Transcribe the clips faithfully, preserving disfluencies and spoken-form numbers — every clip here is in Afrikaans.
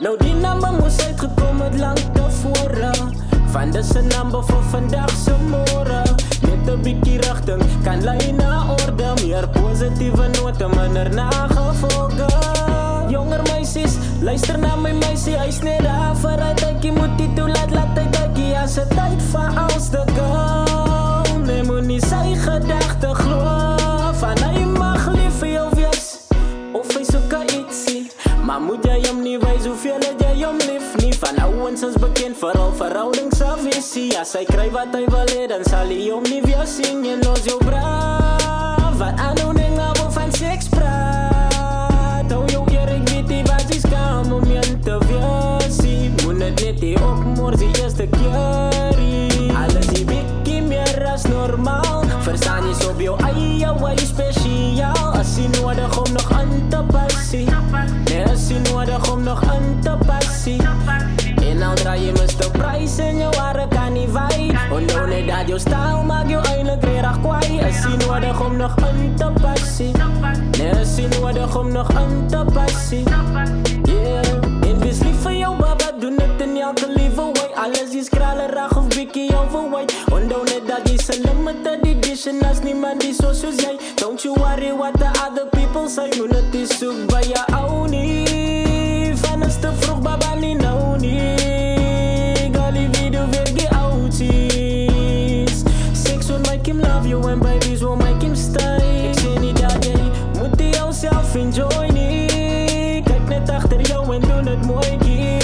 Nou die namen moes uitgekomen lang tevore. Van dis een number voor vandagse môre. Net een bykie richting, kan lei na orde. Meer positieve note, minder nagevolge. Jonger meisies, luister na my meisie. Hy is net daar vir hy tykie, moet die toelaat, laat hy tykie. As het tyd van ons te go. Nee, moet nie sy gedachte glo. Van hy mag lief vir jou wees, of hy soek ietsie. Maar moet jy hom nie wees, hoeveel het jy hom lief nie. Van ouwens is bekend, vooral verhoudingsafvisie. As hy kry wat hy wil hee, dan sal hy hom nie weer sien. Jy los jou braaf, wat aanhouding hou van seks praat. Hou jou eer, ek weet die wat jy skam om jy te weesie. Moet het net die opmoors die eerste keerie. Alles die bikkie meer as normaal. Verstaan jy op jou eie way speciaal. As jy nodig om nog aan te passie. Nee, as jy nodig om nog aan te passie. En al draai jy mister Price en jou hare kan nie waai. Onthou net dat jou style maak jou eindelijk redag kwaai. As jy nodig om nog aan te passie. Nee, as jy nodig om nog aan te passie. Yeah, en wees lief vir jou baba, doen het in elke lieve way. Alles is kralerig of bikkie overweight. Onthou net dat jy se limited edition. As niemand die so soos jy. Don't you worry what the other people say. Moet het die soek by jou ou nie. Van is te vroeg baba nie nou nie. Girl die video weer die outies. Sex will make him love you and babies will make him stay. Ek sê nie dat jy moet die jou self enjoy nie. Kyk net achter jou en doen het mooi kie.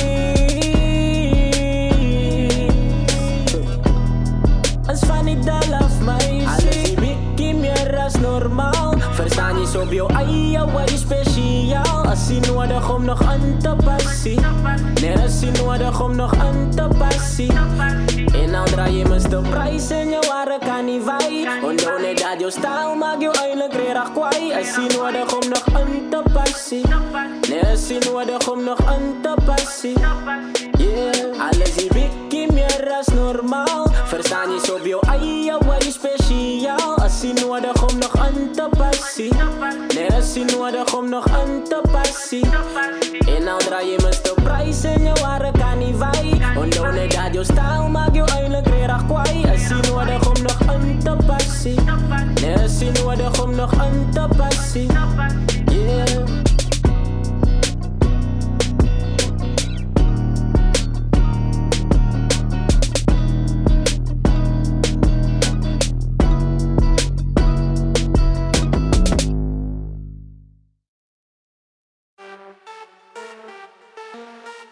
Is van die dal af my alles die bikkie meer as normaal. Verstaan jy so op jou eie way speciaal. As jy nodig om nog aan te passie. Nee, as jy nodig om nog aan te passie. En al draai jy mister Price en jou hare kan nie waai. Onthou net dat jou style maak jou eindelijk redag kwaai. As jy nodig om nog aan te passie. Nee, as jy nodig om nog aan te passie. Yeah, alles die bikkie meer as normaal. Verstaan jy so op jou eie way speciaal. As jy nodig om nog aan te passie. Nee, as jy nodig om nog aan te passie. En al draai jy mister Price en jou hare kan nie waai. Onthou net dat jou style maak jou eindelijk redag kwaai. As